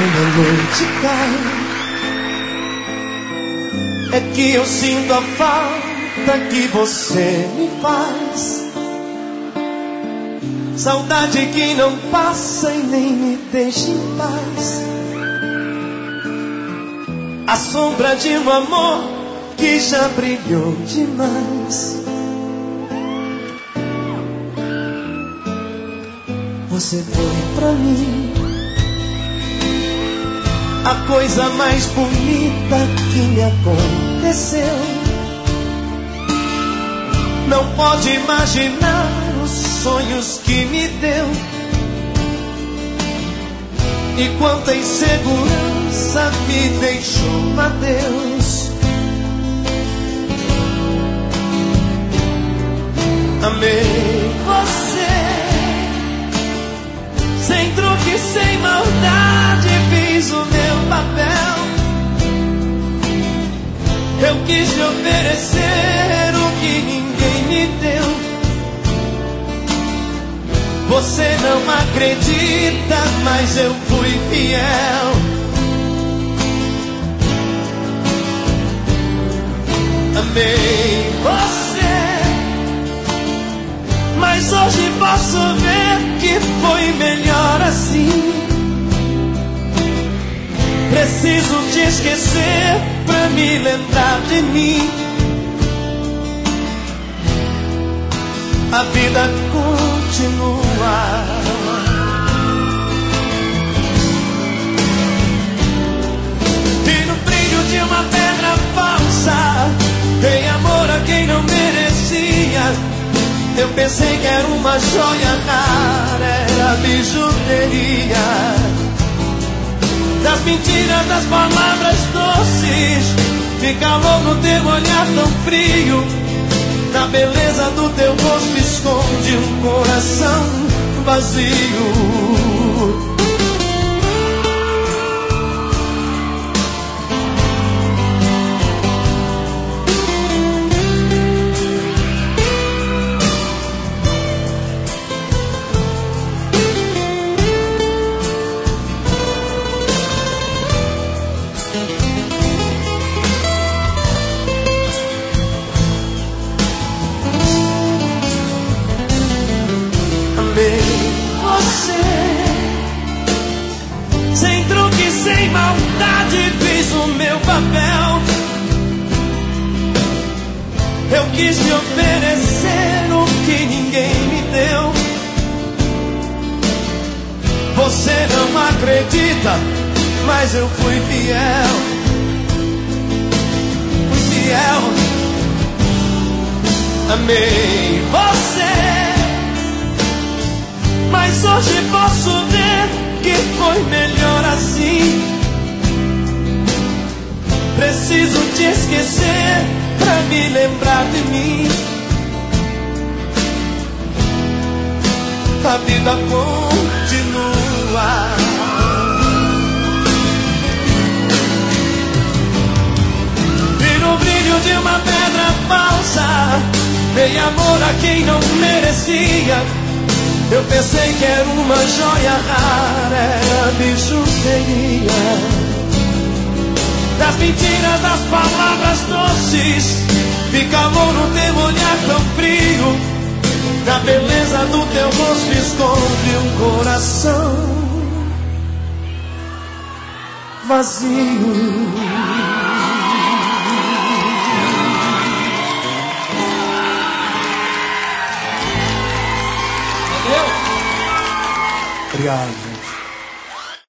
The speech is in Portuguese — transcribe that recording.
a noite cai, é que eu sinto a falta que você me faz. Saudade que não passa e nem me deixa em paz. A sombra de um amor que já brilhou demais. Você foi pra mim a coisa mais bonita que me aconteceu. Não pode imaginar os sonhos que me deu. E quanta insegurança me deixou, adeus. Amei você, sem truque, sem maldade, fiz o meu papel. Eu quis te oferecer o que ninguém me deu. Você não acredita, mas eu fui fiel. Amei você, mas hoje posso ver que foi melhor assim. Preciso te esquecer pra me lembrar de mim. A vida continua. E no brilho de uma pedra falsa, dei amor a quem não merecia. Eu pensei que era uma joia rara, era bijuteria. Das mentiras, das palavras doces, de calor no teu olhar tão frio. Na beleza do teu rosto esconde um coração vazio. Sem maldade fiz o meu papel. Eu quis te oferecer o que ninguém me deu. Você não acredita, mas eu fui fiel. Fui fiel. Amei você, mas hoje posso ver que foi melhor assim. Preciso te esquecer pra me lembrar de mim. A vida continua. E no brilho de uma pedra falsa, dei amor a quem não merecia. Eu pensei que era uma joia rara, era bijuteria. Das mentiras, das palavras doces, de calor no teu olhar tão frio. Da beleza do teu rosto esconde um coração vazio. Obrigado, gente.